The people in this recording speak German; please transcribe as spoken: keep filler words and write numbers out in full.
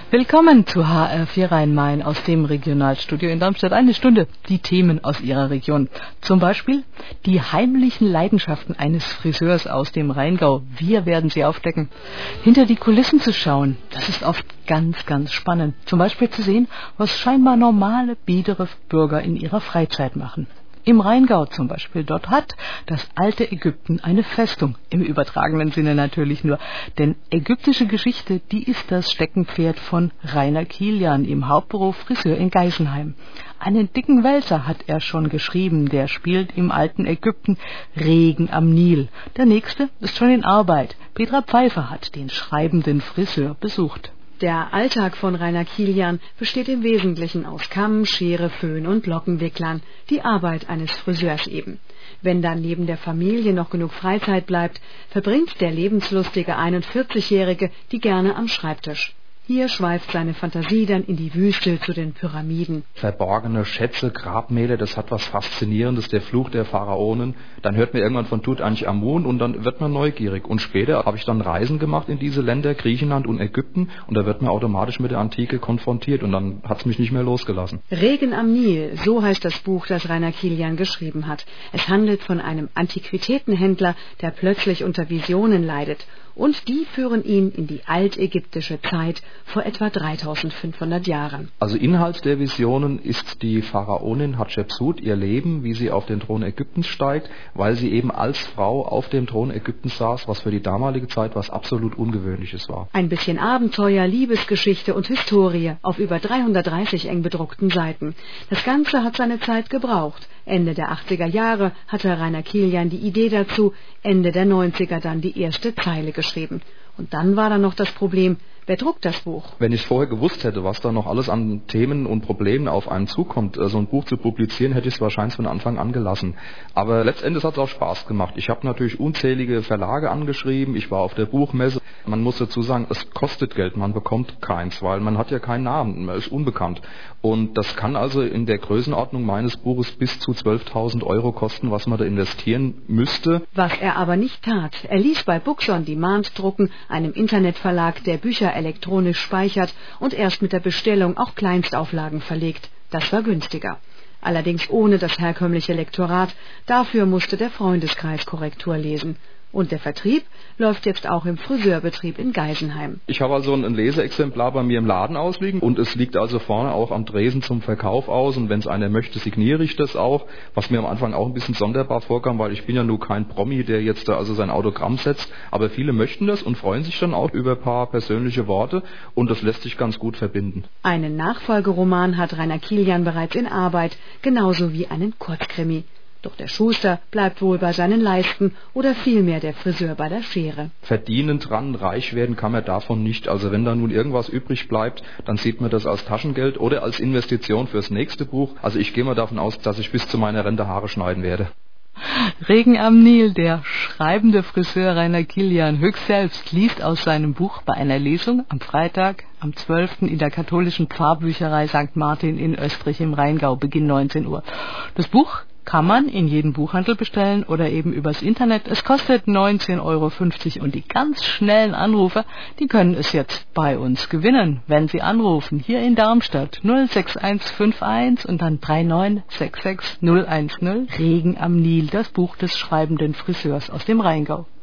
Willkommen zu H R vier Rhein-Main aus dem Regionalstudio in Darmstadt. Eine Stunde die Themen aus Ihrer Region. Zum Beispiel die heimlichen Leidenschaften eines Friseurs aus dem Rheingau. Wir werden sie aufdecken. Hinter die Kulissen zu schauen, das ist oft ganz, ganz spannend. Zum Beispiel zu sehen, was scheinbar normale, biedere Bürger in ihrer Freizeit machen. Im Rheingau zum Beispiel, dort hat das alte Ägypten eine Festung, im übertragenen Sinne natürlich nur. Denn ägyptische Geschichte, die ist das Steckenpferd von Rainer Kilian im Hauptberuf Friseur in Geisenheim. Einen dicken Wälzer hat er schon geschrieben, der spielt im alten Ägypten Regen am Nil. Der nächste ist schon in Arbeit. Petra Pfeiffer hat den schreibenden Friseur besucht. Der Alltag von Rainer Kilian besteht im Wesentlichen aus Kamm, Schere, Föhn und Lockenwicklern, die Arbeit eines Friseurs eben. Wenn dann neben der Familie noch genug Freizeit bleibt, verbringt der lebenslustige einundvierzigjährige die gerne am Schreibtisch. Hier schweift seine Fantasie dann in die Wüste zu den Pyramiden. Verborgene Schätze, Grabmäler, das hat was Faszinierendes, der Fluch der Pharaonen. Dann hört man irgendwann von Tutanchamun und dann wird man neugierig. Und später habe ich dann Reisen gemacht in diese Länder, Griechenland und Ägypten. Und da wird man automatisch mit der Antike konfrontiert und dann hat es mich nicht mehr losgelassen. Regen am Nil, so heißt das Buch, das Rainer Kilian geschrieben hat. Es handelt von einem Antiquitätenhändler, der plötzlich unter Visionen leidet. Und die führen ihn in die altägyptische Zeit vor etwa dreitausendfünfhundert Jahren. Also Inhalt der Visionen ist die Pharaonin Hatschepsut, ihr Leben, wie sie auf den Thron Ägyptens steigt, weil sie eben als Frau auf dem Thron Ägyptens saß, was für die damalige Zeit was absolut Ungewöhnliches war. Ein bisschen Abenteuer, Liebesgeschichte und Historie auf über dreihundertdreißig eng bedruckten Seiten. Das Ganze hat seine Zeit gebraucht. Ende der achtziger Jahre hatte Rainer Kilian die Idee dazu, Ende der neunziger dann die erste Zeile geschrieben. Und dann war da noch das Problem, wer druckt das Buch? Wenn ich vorher gewusst hätte, was da noch alles an Themen und Problemen auf einen zukommt, so ein Buch zu publizieren, hätte ich es wahrscheinlich von Anfang an gelassen. Aber letztendlich hat es auch Spaß gemacht. Ich habe natürlich unzählige Verlage angeschrieben, ich war auf der Buchmesse. Man muss dazu sagen, es kostet Geld, man bekommt keins, weil man hat ja keinen Namen, man ist unbekannt. Und das kann also in der Größenordnung meines Buches bis zu zwölftausend Euro kosten, was man da investieren müsste. Was er aber nicht tat, er ließ bei Books on Demand drucken, einem Internetverlag, der Bücher elektronisch speichert und erst mit der Bestellung auch Kleinstauflagen verlegt. Das war günstiger. Allerdings ohne das herkömmliche Lektorat, dafür musste der Freundeskreis Korrektur lesen. Und der Vertrieb läuft jetzt auch im Friseurbetrieb in Geisenheim. Ich habe also ein Leseexemplar bei mir im Laden ausliegen und es liegt also vorne auch am Tresen zum Verkauf aus und wenn es einer möchte, signiere ich das auch, was mir am Anfang auch ein bisschen sonderbar vorkam, weil ich bin ja nur kein Promi, der jetzt da also sein Autogramm setzt, aber viele möchten das und freuen sich dann auch über ein paar persönliche Worte und das lässt sich ganz gut verbinden. Einen Nachfolgeroman hat Rainer Kilian bereits in Arbeit, genauso wie einen Kurzkrimi. Doch der Schuster bleibt wohl bei seinen Leisten oder vielmehr der Friseur bei der Schere. Verdienen dran, reich werden kann man davon nicht. Also wenn da nun irgendwas übrig bleibt, dann sieht man das als Taschengeld oder als Investition fürs nächste Buch. Also ich gehe mal davon aus, dass ich bis zu meiner Rente Haare schneiden werde. Regen am Nil, der schreibende Friseur Rainer Kilian höchst selbst liest aus seinem Buch bei einer Lesung am Freitag, am zwölften in der katholischen Pfarrbücherei Sankt Martin in Österreich im Rheingau, Beginn neunzehn Uhr. Das Buch kann man in jedem Buchhandel bestellen oder eben übers Internet. Es kostet neunzehn Euro fünfzig und die ganz schnellen Anrufer, die können es jetzt bei uns gewinnen, wenn sie anrufen. Hier in Darmstadt null sechs eins fünf eins und dann drei neun sechs sechs null eins null. Regen am Nil, das Buch des schreibenden Friseurs aus dem Rheingau.